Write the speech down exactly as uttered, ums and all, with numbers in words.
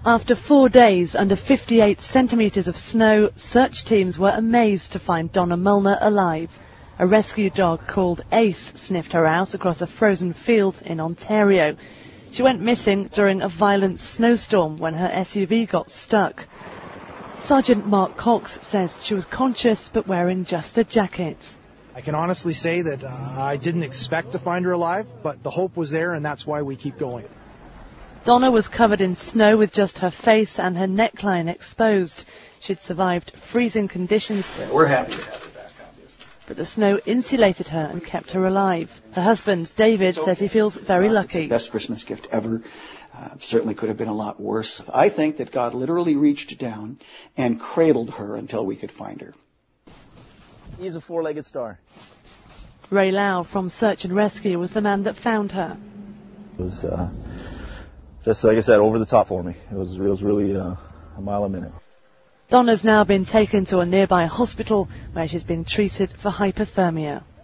After four days under fifty-eight centimetres of snow, search teams were amazed to find Donna Mulner alive. A rescue dog called Ace sniffed her out across a frozen field in Ontario. She went missing during a violent snowstorm when her S U V got stuck. Sergeant Mark Cox says she was conscious but wearing just a jacket. I can honestly say that uh, I didn't expect to find her alive, but the hope was there, and that's why we keep going. Donna was covered in snow with just her face and her neckline exposed. She'd survived freezing conditions. Yeah, we're happy to have her back, obviously. But the snow insulated her and kept her alive. Her husband, David, okay. says he feels very lucky. It's the best Christmas gift ever. Uh, certainly could have been a lot worse. I think that God literally reached down and cradled her until we could find her. He's a four-legged star. Ray Lau from Search and Rescue was the man that found her. It was... Uh Just like I said, over the top for me. It was, it was really uh, a mile a minute. Donna's now been taken to a nearby hospital where she's being treated for hypothermia.